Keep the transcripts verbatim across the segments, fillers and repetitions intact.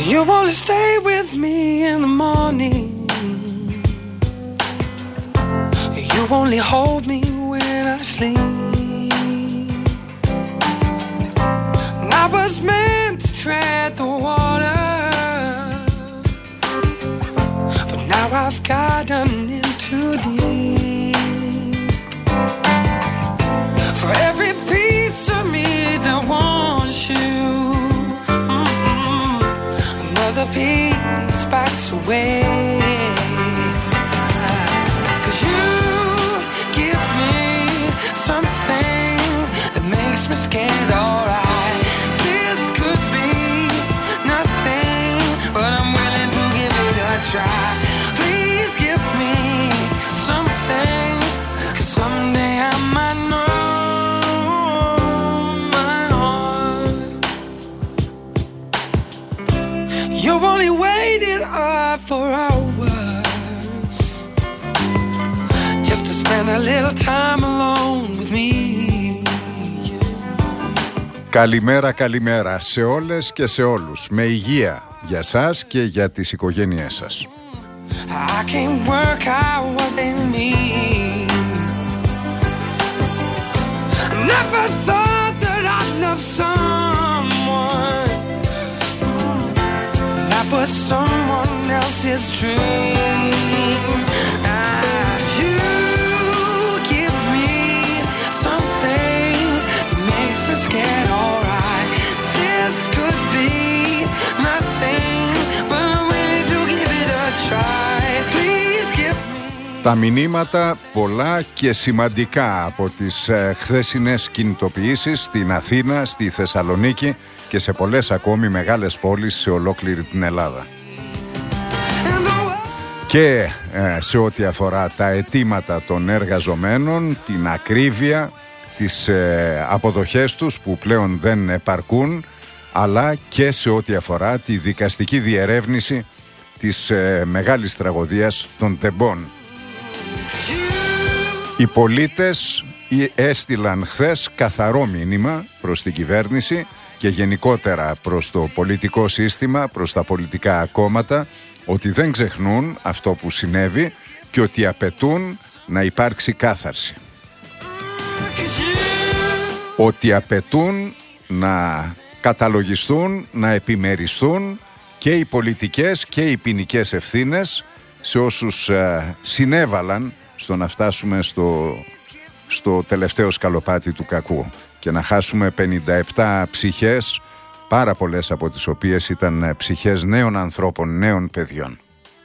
You only stay with me in the morning. You only hold me when I sleep. And I was meant to tread the water, but now I've gotten in too deep. For every piece of me that wants you, mm-mm, another piece backs away. Something that makes me scared, alright. This could be nothing, but I'm willing to give it a try. Please give me something, 'cause someday I might know my heart. You only waited up for hours just to spend a little time alone with me. Καλημέρα, καλημέρα σε όλες και σε όλους. Με υγεία για σας και για τις οικογένειές σας. I can't work out what they mean. I never thought that I'd love someone that was someone else's dream. Ah, you give me something that makes me scared, alright. This could be nothing, but I'm willing to give it a try. Please give me. Τα μηνύματα πολλά και σημαντικά από τις ε, χθεσινές κινητοποιήσεις στην Αθήνα, στη Θεσσαλονίκη και σε πολλές ακόμη μεγάλες πόλεις σε ολόκληρη την Ελλάδα. Και ε, σε ό,τι αφορά τα αιτήματα των εργαζομένων, την ακρίβεια, τις ε, αποδοχές τους που πλέον δεν επαρκούν, αλλά και σε ό,τι αφορά τη δικαστική διερεύνηση της ε, μεγάλης τραγωδίας των τεμπών. Οι πολίτες έστειλαν χθες καθαρό μήνυμα προς την κυβέρνηση και γενικότερα προς το πολιτικό σύστημα, προς τα πολιτικά κόμματα, ότι δεν ξεχνούν αυτό που συνέβη και ότι απαιτούν να υπάρξει κάθαρση. Ότι απαιτούν να καταλογιστούν, να επιμεριστούν και οι πολιτικές και οι ποινικές ευθύνες σε όσους ε, συνέβαλαν στο να φτάσουμε στο, στο τελευταίο σκαλοπάτι του κακού και να χάσουμε πενήντα επτά ψυχές, πάρα πολλές από τις οποίες ήταν ψυχές νέων ανθρώπων, νέων παιδιών.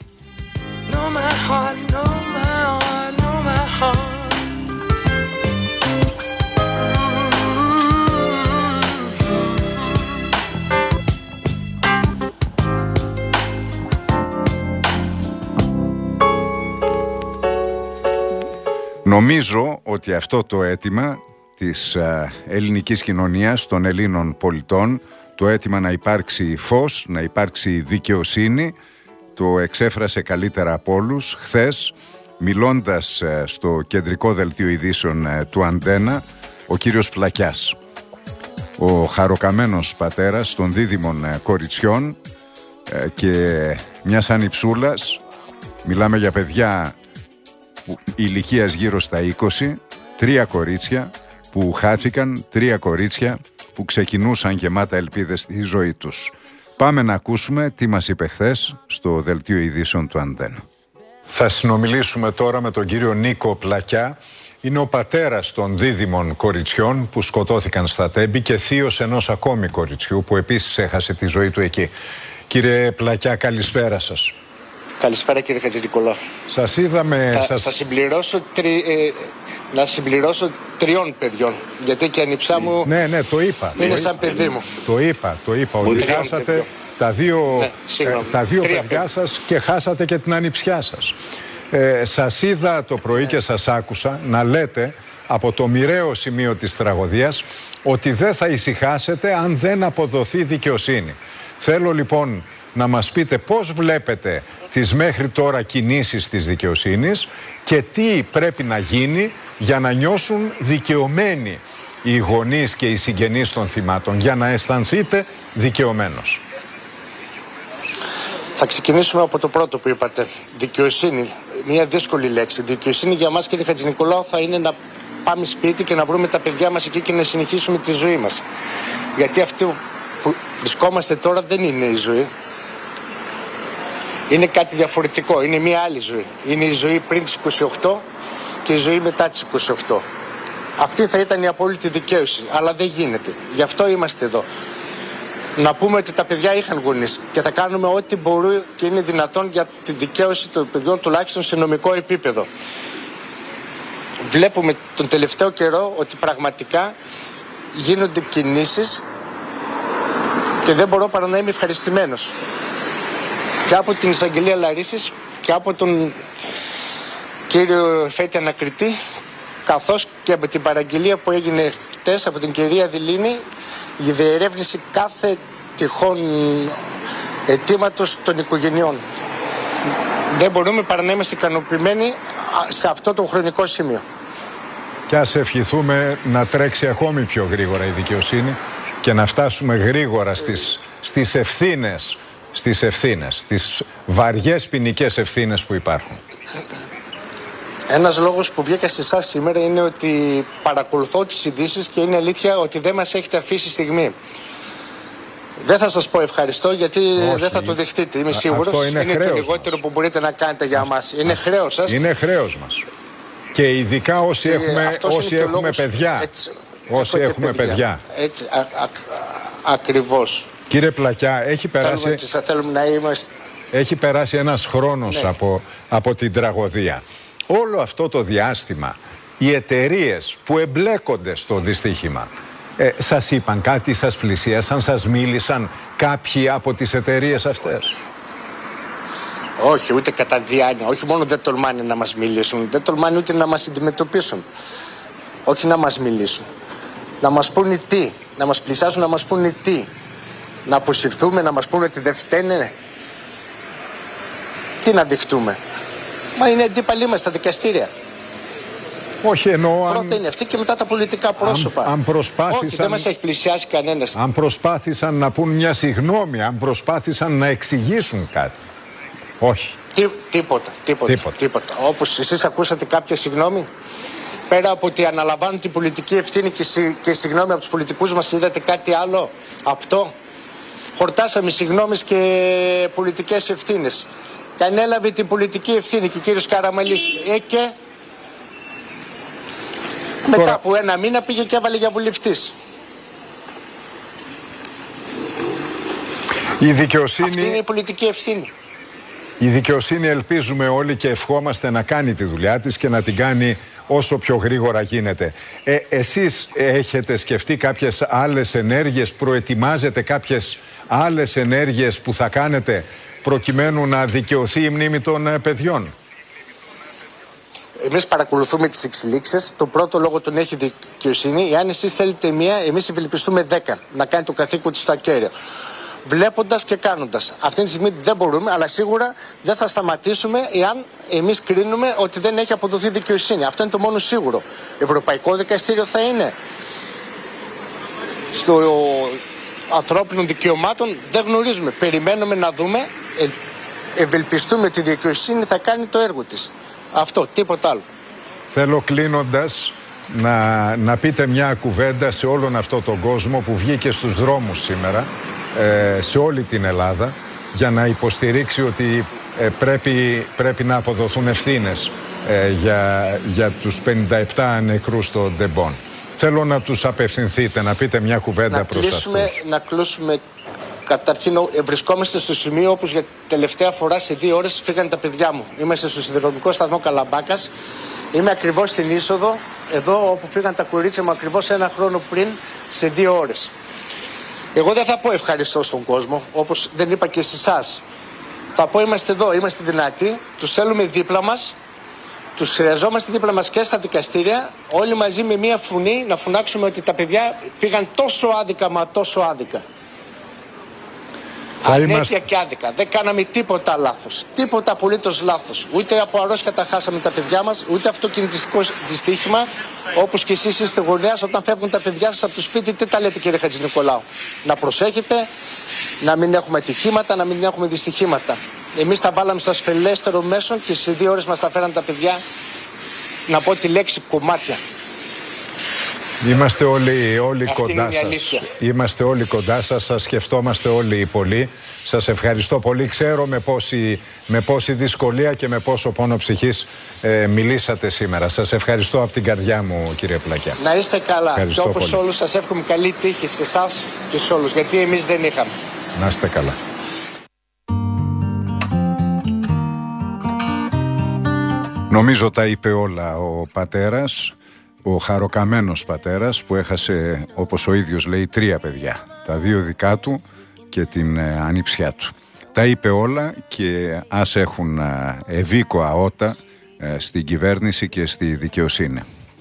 Νομίζω ότι αυτό το αίτημα της ε, ελληνικής κοινωνίας, των Ελλήνων πολιτών, το αίτημα να υπάρξει φως, να υπάρξει δικαιοσύνη, το εξέφρασε καλύτερα από όλους χθες, μιλώντας ε, στο κεντρικό δελτίο ειδήσεων ε, του Αντένα, ο κύριος Πλακιάς, ο χαροκαμένος πατέρας των δίδυμων ε, κοριτσιών ε, και μιας ανιψούλας. Μιλάμε για παιδιά ηλικίας γύρω στα είκοσι, τρία κορίτσια που χάθηκαν, τρία κορίτσια που ξεκινούσαν γεμάτα ελπίδες στη ζωή τους. Πάμε να ακούσουμε τι μας είπε χθες στο δελτίο ειδήσεων του Αντένα. Θα συνομιλήσουμε τώρα με τον κύριο Νίκο Πλακιά. Είναι ο πατέρας των δίδυμων κοριτσιών που σκοτώθηκαν στα Τέμπη και θείος ενός ακόμη κοριτσιού που επίσης έχασε τη ζωή του εκεί. Κύριε Πλακιά, καλησπέρα σας. Καλησπέρα κύριε Χατζηνικολά. Σας είδαμε... Θα, σας... θα συμπληρώσω, τρι, ε, να συμπληρώσω τριών παιδιών, γιατί και η ανιψιά μου ναι, ναι, το είπα, είναι το σαν είπα, παιδί μου. Το είπα, το είπα, ότι χάσατε τα δύο, ναι, ε, τα δύο παιδιά παιδιά. σας και χάσατε και την ανιψιά σας. Ε, σας είδα το πρωί και σας άκουσα να λέτε από το μοιραίο σημείο της τραγωδίας ότι δεν θα ησυχάσετε αν δεν αποδοθεί δικαιοσύνη. Θέλω λοιπόν να μας πείτε πώς βλέπετε τις μέχρι τώρα κινήσεις της δικαιοσύνης και τι πρέπει να γίνει για να νιώσουν δικαιωμένοι οι γονείς και οι συγγενείς των θυμάτων, για να αισθανθείτε δικαιωμένος. Θα ξεκινήσουμε από το πρώτο που είπατε. Δικαιοσύνη. Μια δύσκολη λέξη. Δικαιοσύνη για μας, κύριε Χατζηνικολάου, θα είναι να πάμε σπίτι και να βρούμε τα παιδιά μας εκεί και να συνεχίσουμε τη ζωή μας. Γιατί αυτό που βρισκόμαστε τώρα δεν είναι η ζωή. Είναι κάτι διαφορετικό. Είναι μια άλλη ζωή. Είναι η ζωή πριν τις είκοσι οκτώ και η ζωή μετά τις είκοσι οκτώ. Αυτή θα ήταν η απόλυτη δικαίωση. Αλλά δεν γίνεται. Γι' αυτό είμαστε εδώ. Να πούμε ότι τα παιδιά είχαν γονείς και θα κάνουμε ό,τι μπορούμε και είναι δυνατόν για τη δικαίωση των παιδιών, τουλάχιστον σε νομικό επίπεδο. Βλέπουμε τον τελευταίο καιρό ότι πραγματικά γίνονται κινήσεις και δεν μπορώ παρά να είμαι ευχαριστημένος. Και από την εισαγγελία Λαρίσης και από τον κύριο Φέτη Ανακριτή, καθώς και από την παραγγελία που έγινε χτες από την κυρία Δηλίνη, η διερεύνηση κάθε τυχόν αιτήματος των οικογενειών. Δεν μπορούμε παρά να είμαστε ικανοποιημένοι σε αυτό το χρονικό σημείο. Και ας ευχηθούμε να τρέξει ακόμη πιο γρήγορα η δικαιοσύνη και να φτάσουμε γρήγορα στις, στις ευθύνες, στις ευθύνες, στις βαριές ποινικές ευθύνες που υπάρχουν. Ένας λόγος που βγήκα σε εσάς σήμερα είναι ότι παρακολουθώ τις ειδήσεις και είναι αλήθεια ότι δεν μας έχετε αφήσει στιγμή. Δεν θα σας πω ευχαριστώ γιατί όχι, δεν θα το δεχτείτε, είμαι σίγουρος. Αυτό είναι, είναι το μας. λιγότερο που μπορείτε να κάνετε για μας. Είναι αυτό, χρέος σας. Είναι χρέος μας. Και ειδικά όσοι και έχουμε, όσοι έχουμε λόγος, παιδιά. Έτσι, όσοι έχουμε παιδιά. παιδιά. Έτσι, α, α, α, ακριβώς. Κύριε Πλακιά, έχει περάσει, θέλουμε, θα θέλουμε να είμαστε... έχει περάσει ένας χρόνος ναι. από, από την τραγωδία. Όλο αυτό το διάστημα, οι εταιρείες που εμπλέκονται στο δυστύχημα, ε, σας είπαν κάτι, σας πλησίασαν, σας μίλησαν κάποιοι από τις εταιρείες αυτές? Όχι, ούτε κατά διάνοια. Όχι μόνο δεν τολμάνε να μας μιλήσουν, δεν τολμάνε ούτε να μας αντιμετωπίσουν. Όχι να μας μιλήσουν. Να μας πούνε τι, να μας πλησιάσουν να μας πούνε τι. Να αποσυρθούμε, να μας πούνε ότι δεν φταίνε. Τι να δειχτούμε. Μα είναι αντίπαλοι μας στα δικαστήρια. Όχι, εννοώ. Πρώτα αν... είναι αυτοί και μετά τα πολιτικά πρόσωπα. Αν, αν προσπάθησαν... Όχι, δεν μας έχει πλησιάσει κανένας. Αν προσπάθησαν να πούν μια συγγνώμη, αν προσπάθησαν να εξηγήσουν κάτι. Όχι. Τι, τίποτα, τίποτα, τίποτα. τίποτα. Όπως εσείς ακούσατε κάποια συγγνώμη, πέρα από ότι αναλαμβάνουν την πολιτική ευθύνη και, συ, και συγγνώμη από τους πολιτικούς μας, είδατε κάτι άλλο αυτό? Χορτάσαμε συγγνώμες και πολιτικές ευθύνες. Κανέλαβε την πολιτική ευθύνη και ο κύριος Καραμανλής. Ε, και μετά Τώρα... από ένα μήνα πήγε και έβαλε για βουλευτής. Η δικαιοσύνη... Αυτή είναι η πολιτική ευθύνη. Η δικαιοσύνη ελπίζουμε όλοι και ευχόμαστε να κάνει τη δουλειά της και να την κάνει όσο πιο γρήγορα γίνεται. Ε, εσείς έχετε σκεφτεί κάποιες άλλες ενέργειες, προετοιμάζετε κάποιες άλλες ενέργειες που θα κάνετε προκειμένου να δικαιωθεί η μνήμη των παιδιών? Εμείς παρακολουθούμε τις εξελίξεις. Το πρώτο λόγο τον έχει δικαιοσύνη. Εάν εσείς θέλετε μία, εμείς ευελπιστούμε δέκα να κάνει το καθήκον της στο ακέραιο. Βλέποντας και κάνοντας. Αυτή τη στιγμή δεν μπορούμε, αλλά σίγουρα δεν θα σταματήσουμε εάν εμείς κρίνουμε ότι δεν έχει αποδοθεί δικαιοσύνη. Αυτό είναι το μόνο σίγουρο. Ευρωπαϊκό δικαστήριο θα είναι. Στο ανθρώπινων δικαιωμάτων δεν γνωρίζουμε. Περιμένουμε να δούμε, ε, ευελπιστούμε ότι η δικαιοσύνη θα κάνει το έργο της. Αυτό, τίποτα άλλο. Θέλω κλείνοντας να, να πείτε μια κουβέντα σε όλον αυτό τον κόσμο που βγήκε στους δρόμους σήμερα, ε, σε όλη την Ελλάδα, για να υποστηρίξει ότι ε, πρέπει, πρέπει να αποδοθούν ευθύνες ε, για, για τους πενήντα επτά νεκρούς στο Ντεμπόν. Θέλω να τους απευθυνθείτε, να πείτε μια κουβέντα να προς κλείσουμε, αυτούς. Να κλείσουμε. Καταρχήν, βρισκόμαστε στο σημείο όπως για τελευταία φορά σε δύο ώρες φύγανε τα παιδιά μου. Είμαστε στο σιδηροδρομικό σταθμό Καλαμπάκας. Είμαι ακριβώς στην είσοδο, εδώ όπου φύγαν τα κορίτσια μου ακριβώς ένα χρόνο πριν, σε δύο ώρες. Εγώ δεν θα πω ευχαριστώ στον κόσμο, όπως δεν είπα και σε εσάς. Θα πω είμαστε εδώ, είμαστε δυνατοί, τους θέλουμε δίπλα μας, τους χρειαζόμαστε δίπλα μας και στα δικαστήρια, όλοι μαζί με μία φωνή να φωνάξουμε ότι τα παιδιά φύγαν τόσο άδικα, μα τόσο άδικα. Ανέτεια είμαστε... και άδικα. Δεν κάναμε τίποτα λάθος. Τίποτα απολύτως λάθος. Ούτε από αρρώστια τα χάσαμε τα παιδιά μας, ούτε αυτοκινητιστικό δυστύχημα. Όπως και εσείς είστε γονέας, όταν φεύγουν τα παιδιά σας από το σπίτι, τι τα λέτε, κύριε Χατζηνικολάου? Να προσέχετε, να μην έχουμε ατυχήματα, να μην έχουμε δυστυχήματα. Εμείς τα βάλαμε στο ασφαλέστερο μέσο και σε δύο ώρες μας τα φέραν τα παιδιά, να πω τη λέξη, κομμάτια. Είμαστε όλοι, όλοι κοντά σας. Αλήθεια. Είμαστε όλοι κοντά σας, σας σκεφτόμαστε όλοι πολύ. Σας ευχαριστώ πολύ. Ξέρω με πόση, με πόση δυσκολία και με πόσο πόνο ψυχής ε, μιλήσατε σήμερα. Σας ευχαριστώ από την καρδιά μου, κύριε Πλακιά. Να είστε καλά. Ευχαριστώ και όπως πολύ. όλους σας εύχομαι καλή τύχη σε εσάς και σε όλους, γιατί εμείς δεν είχαμε. Να είστε καλά. Νομίζω τα είπε όλα ο πατέρας, ο χαροκαμένος πατέρας που έχασε, όπως ο ίδιος λέει, τρία παιδιά. Τα δύο δικά του και την ε, ανιψιά του. Τα είπε όλα και ας έχουν ε, ευήκοα ότα ε, στην κυβέρνηση και στη δικαιοσύνη.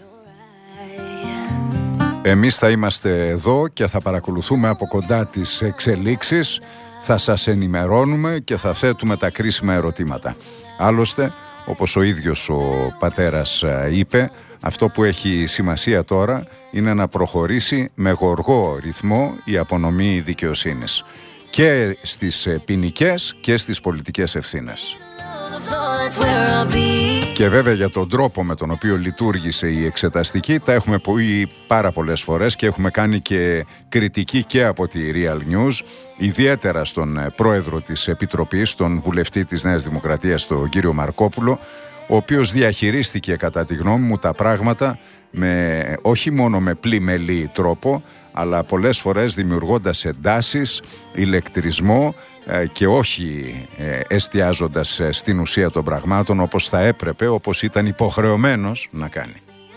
Εμείς θα είμαστε εδώ και θα παρακολουθούμε από κοντά τις εξελίξεις, θα σας ενημερώνουμε και θα θέτουμε τα κρίσιμα ερωτήματα. Άλλωστε, όπως ο ίδιος ο πατέρας είπε, αυτό που έχει σημασία τώρα είναι να προχωρήσει με γοργό ρυθμό η απονομή δικαιοσύνης και στις ποινικές και στις πολιτικές ευθύνες. Και βέβαια για τον τρόπο με τον οποίο λειτουργήσε η εξεταστική τα έχουμε πει πάρα πολλές φορές και έχουμε κάνει και κριτική και από τη Real News, ιδιαίτερα στον πρόεδρο της Επιτροπής, τον βουλευτή της Νέας Δημοκρατίας, τον κύριο Μαρκόπουλο, ο οποίος διαχειρίστηκε κατά τη γνώμη μου τα πράγματα με, όχι μόνο με πλημελή τρόπο, αλλά πολλές φορές δημιουργώντας εντάσεις, ηλεκτρισμό ε, και όχι ε, εστιάζοντας ε, στην ουσία των πραγμάτων όπως θα έπρεπε, όπως ήταν υποχρεωμένος να κάνει.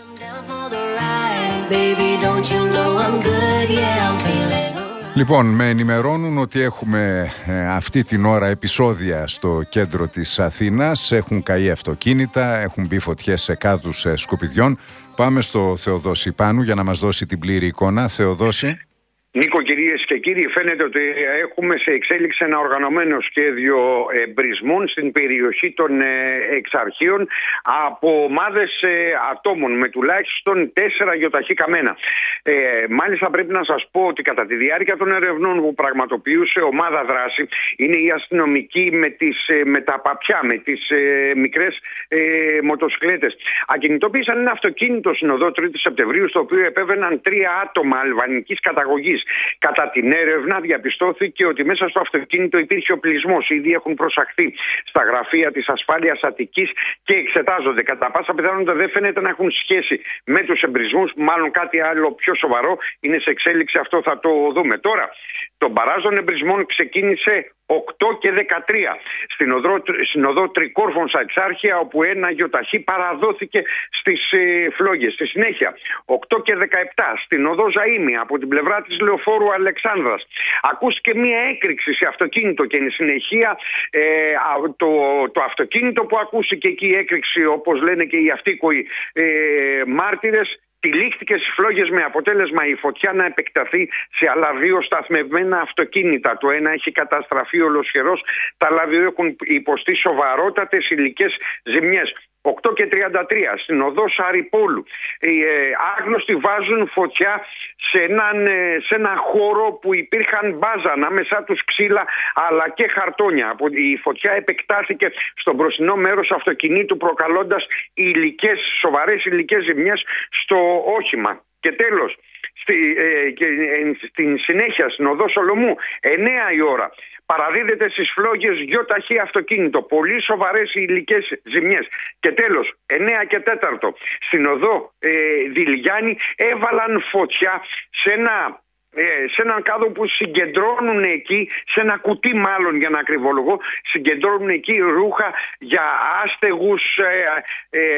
Λοιπόν, με ενημερώνουν ότι έχουμε ε, αυτή την ώρα επεισόδια στο κέντρο της Αθήνας. Έχουν καεί αυτοκίνητα, έχουν μπει φωτιές σε κάδους ε, σκουπιδιών. Πάμε στο Θεοδόση Πάνου για να μας δώσει την πλήρη εικόνα. Θεοδόση. Νίκο, κυρίες και κύριοι, φαίνεται ότι έχουμε σε εξέλιξη ένα οργανωμένο σχέδιο εμπρισμών στην περιοχή των Εξαρχείων από ομάδες ατόμων με τουλάχιστον τέσσερα γιοταχή καμένα. Ε, μάλιστα πρέπει να σας πω ότι κατά τη διάρκεια των ερευνών που πραγματοποιούσε ομάδα δράση είναι οι αστυνομικοί με, τις, με τα παπιά, με τις ε, μικρές ε, μοτοσυκλέτες. Ακινητοποίησαν ένα αυτοκίνητο στην οδό τρίτη Σεπτεμβρίου στο οποίο επέβαιναν τρία άτομα αλβανικής καταγωγής. Κατά την έρευνα διαπιστώθηκε ότι μέσα στο αυτοκίνητο υπήρχε οπλισμός. Ήδη έχουν προσαχθεί στα γραφεία της ασφάλειας Αττικής και εξετάζονται. Κατά πάσα πιθανότητα δεν φαίνεται να έχουν σχέση με τους εμπρισμούς. Μάλλον κάτι άλλο πιο σοβαρό είναι σε εξέλιξη. Αυτό θα το δούμε. Τώρα, το μπαράζ των εμπρισμών ξεκίνησε οκτώ και δεκατρία στην οδό, στην οδό Τρικόρφων στα Εξάρχεια, όπου ένα γιοταχή παραδόθηκε στις ε, φλόγες. Στη συνέχεια, οκτώ και δεκαεπτά στην οδό Ζαΐμι από την πλευρά της Λεωφόρου Αλεξάνδρας. Ακούστηκε μία έκρηξη σε αυτοκίνητο και εν συνεχεία ε, το, το αυτοκίνητο που ακούστηκε εκεί η έκρηξη, όπως λένε και οι αυτοίκοοι ε, μάρτυρες, τυλίχτηκε στις φλόγες με αποτέλεσμα η φωτιά να επεκταθεί σε άλλα δύο σταθμευμένα αυτοκίνητα. Το ένα έχει καταστραφεί ολοσχερός, τα άλλα δύο έχουν υποστεί σοβαρότατες υλικές ζημιές. οκτώ και τριάντα τρία στην οδό Σαρυπόλου. Οι ε, άγνωστοι βάζουν φωτιά σε έναν, ε, σε ένα χώρο που υπήρχαν μπάζα ανάμεσά τους ξύλα αλλά και χαρτόνια. Η φωτιά επεκτάθηκε στο μπροστινό μέρος αυτοκινήτου προκαλώντας υλικές, σοβαρές υλικές ζημιές στο όχημα. Και τέλος, στη, ε, και, ε, στην συνέχεια στην οδό Σολομού, εννέα η ώρα, παραδίδεται στις φλόγες γιοταχή αυτοκίνητο. Πολύ σοβαρές υλικές ζημιές. Και τέλος, εννέα και τέταρτο, στην οδό ε, Δηλιάννη έβαλαν φωτιά σε ένα... σε έναν κάδο που συγκεντρώνουν εκεί, σε ένα κουτί μάλλον για να ακριβολογώ, συγκεντρώνουν εκεί ρούχα για άστεγους ε, ε,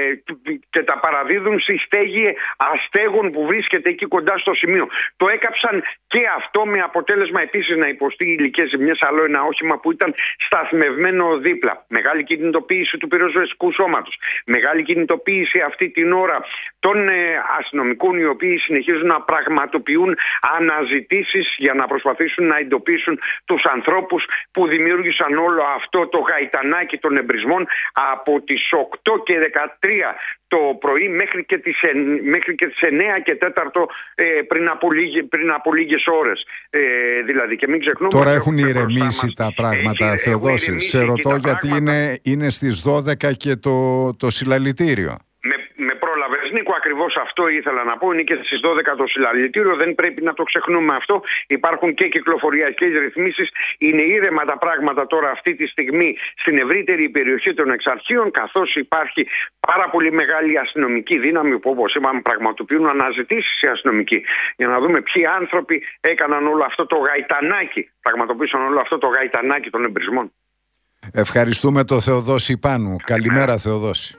και τα παραδίδουν στη στέγη αστέγων που βρίσκεται εκεί κοντά στο σημείο. Το έκαψαν και αυτό με αποτέλεσμα επίσης να υποστεί υλικές ζημιές άλλο ένα όχημα που ήταν σταθμευμένο δίπλα. Μεγάλη κινητοποίηση του πυροσβεστικού σώματος. Μεγάλη κινητοποίηση αυτή την ώρα των ε, αστυνομικών, οι οποίοι συνεχίζουν να πραγματοποιούν αναζητήσεις για να προσπαθήσουν να εντοπίσουν τους ανθρώπους που δημιούργησαν όλο αυτό το γαϊτανάκι των εμπρισμών από τις οκτώ και δεκατρία το πρωί μέχρι και τις, μέχρι και τις εννέα και τέταρτο ε, πριν, από λίγε, πριν από λίγες ώρες. Ε, δηλαδή, και μην ξεχνούμε, τώρα έχουν ηρεμήσει τα πράγματα, έχει, Θεοδόση. Σε ρωτώ γιατί είναι, είναι στις δώδεκα και το, το συλλαλητήριο. Νίκο, ακριβώς αυτό ήθελα να πω. Είναι και στις δώδεκα το συλλαλητήριο. Δεν πρέπει να το ξεχνούμε αυτό. Υπάρχουν και κυκλοφοριακές ρυθμίσεις. Είναι ήρεμα τα πράγματα τώρα αυτή τη στιγμή στην ευρύτερη περιοχή των Εξαρχείων, καθώς υπάρχει πάρα πολύ μεγάλη αστυνομική δύναμη που, όπως είπαμε, πραγματοποιούν αναζητήσεις οι αστυνομικοί για να δούμε ποιοι άνθρωποι έκαναν όλο αυτό το γαϊτανάκι, πραγματοποίησαν όλο αυτό το γαϊτανάκι των εμπρισμών. Ευχαριστούμε τον Θεοδόση Πάνου. Καλημέρα, Θεοδόση.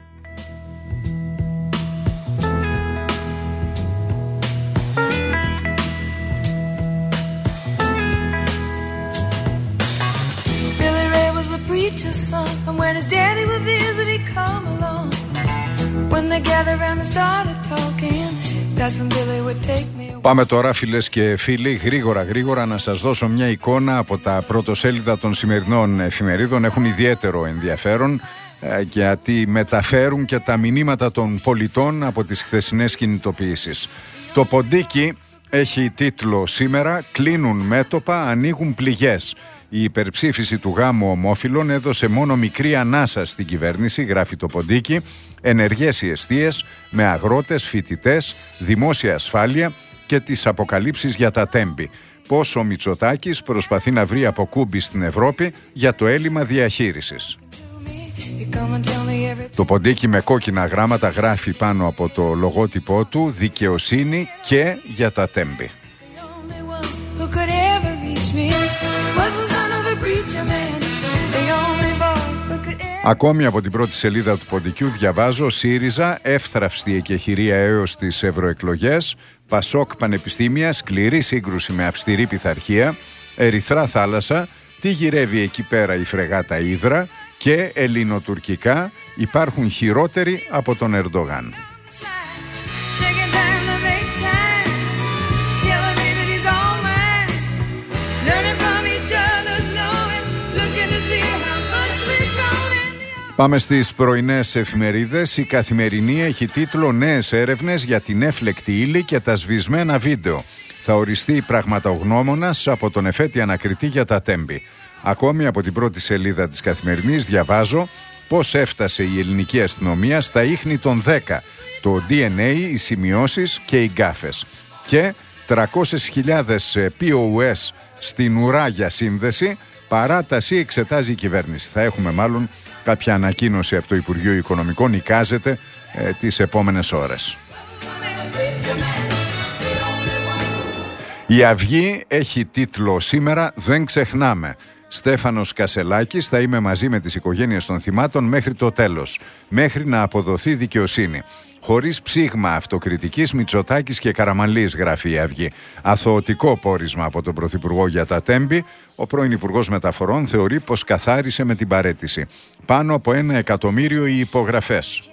Son, and when his daddy would visit, he'd come along. When they gathered around and started talking, that's when Billy would take me away. Πάμε τώρα, φίλες και φίλοι, γρήγορα γρήγορα να σας δώσω μια εικόνα από τα πρωτοσέλιδα των σημερινών εφημερίδων. Έχουν ιδιαίτερο ενδιαφέρον ε, γιατί μεταφέρουν και τα μηνύματα των πολιτών από τις χθεσινές κινητοποιήσεις. Το ποντίκι έχει τίτλο σήμερα «Κλείνουν μέτωπα, ανοίγουν πληγές». Η υπερψήφιση του γάμου ομόφυλων έδωσε μόνο μικρή ανάσα στην κυβέρνηση, γράφει το ποντίκι, ενεργές οι εστίες με αγρότες, φοιτητές, δημόσια ασφάλεια και τις αποκαλύψεις για τα τέμπη. Πώς ο Μητσοτάκης προσπαθεί να βρει αποκούμπη στην Ευρώπη για το έλλειμμα διαχείρισης. Το ποντίκι με κόκκινα γράμματα γράφει πάνω από το λογότυπό του «Δικαιοσύνη και για τα τέμπη». Ακόμη από την πρώτη σελίδα του ποντικιού διαβάζω ΣΥΡΙΖΑ, εύθραυστη εκεχηρία έως τις ευρωεκλογές, ΠΑΣΟΚ πανεπιστήμια, σκληρή σύγκρουση με αυστηρή πειθαρχία, Ερυθρά θάλασσα, τι γυρεύει εκεί πέρα η φρεγάτα Ύδρα και ελληνοτουρκικά υπάρχουν χειρότεροι από τον Ερντογάν. Πάμε στις πρωινές εφημερίδες. Η Καθημερινή έχει τίτλο «Νέες έρευνες για την έφλεκτη ύλη και τα σβησμένα βίντεο. Θα οριστεί πραγματογνώμονας από τον εφέτη ανακριτή για τα τέμπη». Ακόμη από την πρώτη σελίδα της Καθημερινής διαβάζω πώς έφτασε η ελληνική αστυνομία στα ίχνη των δέκα. Το ντι εν έι, οι σημειώσεις και οι γκάφες. Και τριακόσιες χιλιάδες πι ο ες στην ουρά για σύνδεση. Παράταση εξετάζει η κυβέρνηση. Θα έχουμε μάλλον κάποια ανακοίνωση από το Υπουργείο Οικονομικών, εικάζεται, ε, τις επόμενες ώρες. Η Αυγή έχει τίτλο σήμερα «Δεν ξεχνάμε». Στέφανος Κασελάκης, θα είμαι μαζί με τις οικογένειες των θυμάτων μέχρι το τέλος, μέχρι να αποδοθεί δικαιοσύνη. Χωρίς ψήγμα αυτοκριτικής, Μητσοτάκης και Καραμανλής, γράφει η Αυγή. Αθωωτικό πόρισμα από τον Πρωθυπουργό για τα τέμπη. Ο πρώην Υπουργός Μεταφορών θεωρεί πως καθάρισε με την παραίτηση. Πάνω από ένα εκατομμύριο οι υπογραφές.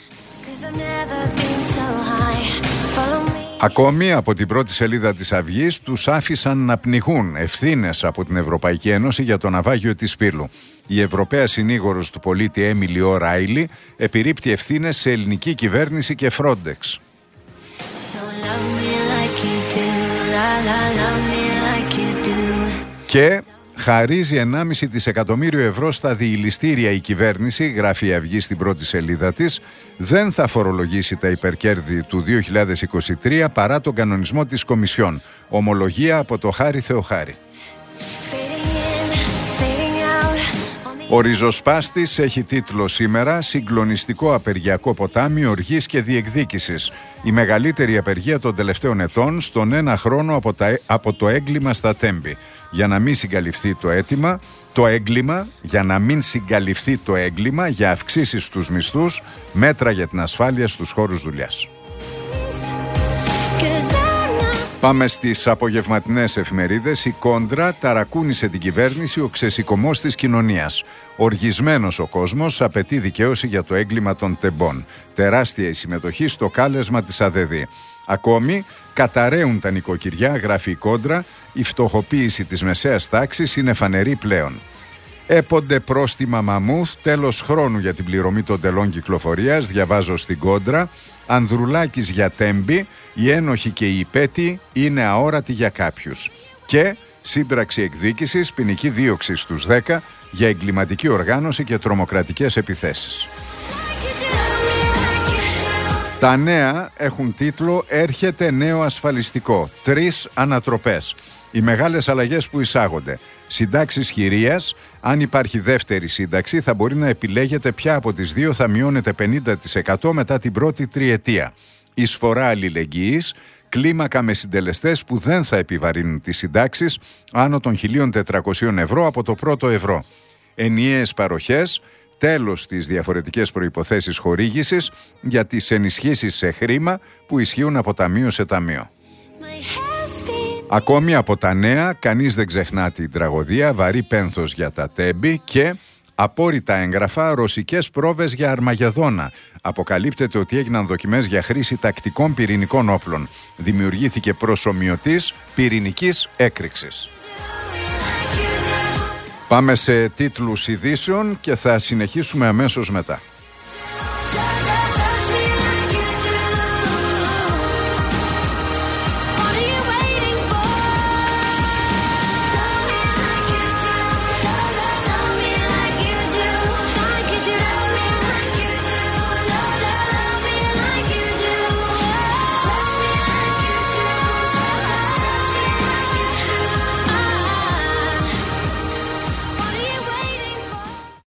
Ακόμη από την πρώτη σελίδα της Αυγής τους άφησαν να πνιγούν ευθύνες από την Ευρωπαϊκή Ένωση για το ναυάγιο της Πύλου. Η Ευρωπαία συνήγορος του πολίτη Έμιλι Ο Ράιλι επιρρίπτει ευθύνες σε ελληνική κυβέρνηση και Frontex. Και χαρίζει ενάμιση δισεκατομμύριο ευρώ στα διηλιστήρια η κυβέρνηση, γράφει η Αυγή στην πρώτη σελίδα της. Δεν θα φορολογήσει τα υπερκέρδη του δύο χιλιάδες είκοσι τρία παρά τον κανονισμό της Κομισιόν. Ομολογία από το Χάρη Θεοχάρη. Ο ριζοσπάστης έχει τίτλο σήμερα «Συγκλονιστικό απεργιακό ποτάμι οργής και διεκδίκησης». Η μεγαλύτερη απεργία των τελευταίων ετών στον ένα χρόνο από, τα, από το έγκλημα στα τέμπη. Για να μην συγκαλυφθεί το αίτημα, το έγκλημα, για να μην συγκαλυφθεί το έγκλημα για αυξήσεις στους μισθούς, μέτρα για την ασφάλεια στους χώρους δουλειάς. Πάμε στις απογευματινές εφημερίδες. Η Κόντρα ταρακούνησε την κυβέρνηση, ο ξεσηκωμός της κοινωνίας. Οργισμένος ο κόσμος απαιτεί δικαίωση για το έγκλημα των τεμπών. Τεράστια η συμμετοχή στο κάλεσμα της ΑΔΔ. Ακόμη, καταραίουν τα νοικοκυριά, γράφει η Κόντρα. Η φτωχοποίηση της μεσαίας τάξης είναι φανερή πλέον. Έπονται πρόστιμα μαμούθ, τέλος χρόνου για την πληρωμή των τελών κυκλοφορίας, διαβάζω στην Κόντρα. Ανδρουλάκης για τέμπη, οι ένοχοι και οι υπέτειοι είναι αόρατοι για κάποιους. Και σύμπραξη εκδίκησης, ποινική δίωξη στους δέκα για εγκληματική οργάνωση και τρομοκρατικές επιθέσεις. Τα νέα έχουν τίτλο «Έρχεται νέο ασφαλιστικό. Τρεις ανατροπές». Οι μεγάλες αλλαγές που εισάγονται. Συντάξεις χειρίας, αν υπάρχει δεύτερη σύνταξη θα μπορεί να επιλέγεται ποια από τις δύο θα μειώνεται πενήντα τοις εκατό μετά την πρώτη τριετία. Εισφορά αλληλεγγύης, κλίμακα με συντελεστές που δεν θα επιβαρύνουν τις συντάξεις άνω των χίλια τετρακόσια ευρώ από το πρώτο ευρώ. Ενιαίες παροχές, τέλος στις διαφορετικές προϋποθέσεις χορήγησης για τις ενισχύσεις σε χρήμα που ισχύουν από ταμείο σε ταμείο. Ακόμη από τα νέα, κανείς δεν ξεχνά την τραγωδία, βαρύ πένθος για τα τέμπη και απόρριτα έγγραφα, ρωσικές πρόβες για Αρμαγεδόνα. Αποκαλύπτεται ότι έγιναν δοκιμές για χρήση τακτικών πυρηνικών όπλων. Δημιουργήθηκε προσομοιωτής πυρηνικής έκρηξης. Πάμε σε τίτλους ειδήσεων και θα συνεχίσουμε αμέσως μετά.